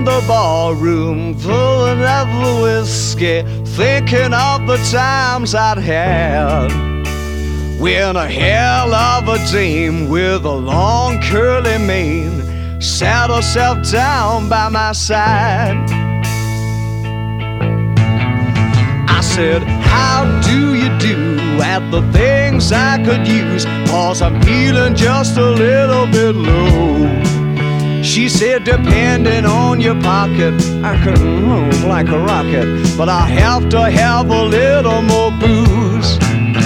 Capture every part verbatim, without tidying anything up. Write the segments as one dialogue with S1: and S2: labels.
S1: the ballroom, pulling up the whiskey, thinking of the times I'd had. When a hell of a dame with a long curly mane sat herself down by my side. I said, how do you do at the things I could use, 'cause I'm feeling just a little bit low. She said, depending on your pocket, I could move like a rocket, but I have to have a little more booze.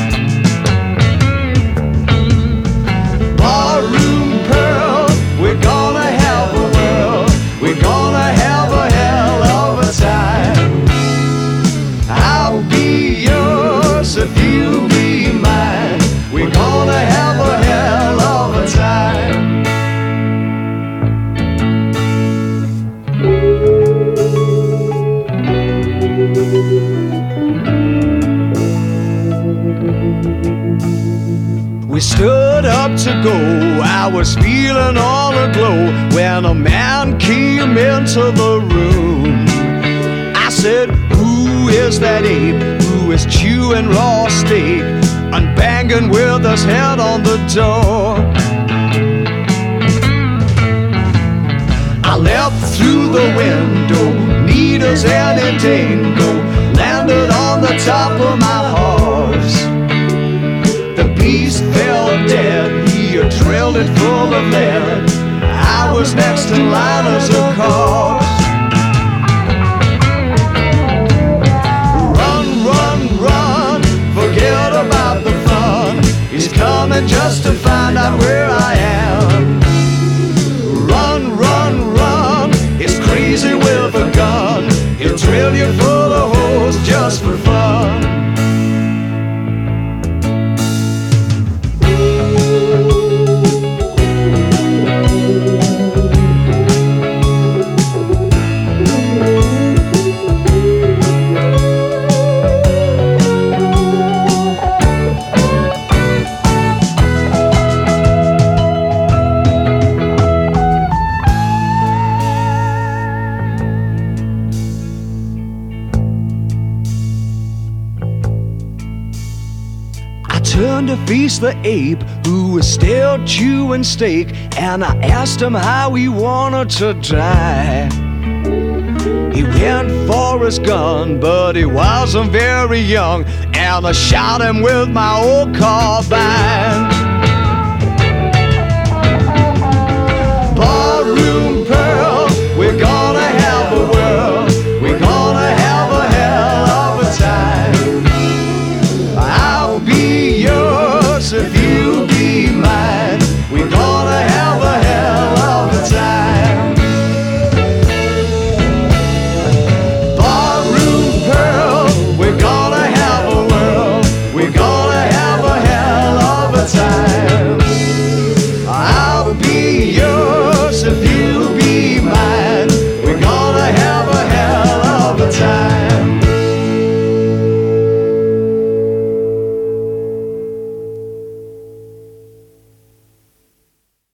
S1: Ballroom pearl, we're gonna have a whirl, we're gonna have a hell of a time. I'll be yours if you be mine, we're gonna have a hell of a time. We stood up to go, I was feeling all aglow, when a man came into the room. I said, who is that ape who is chewing raw steak and banging with his head on the door? I leapt through the window, neat as any dingo, landed on the top of my horse. The beast fell dead, he had drilled it full of lead. I was next in line as a corpse. Run, run, run, forget about the fun. He's coming just to find out where I am. Run, run, run, he's crazy with a gun. He'll drill you full of holes just for fun. Turned to face the ape who was still chewing steak, and I asked him how he wanted to die. He went for his gun, but he wasn't very young, and I shot him with my old carbine.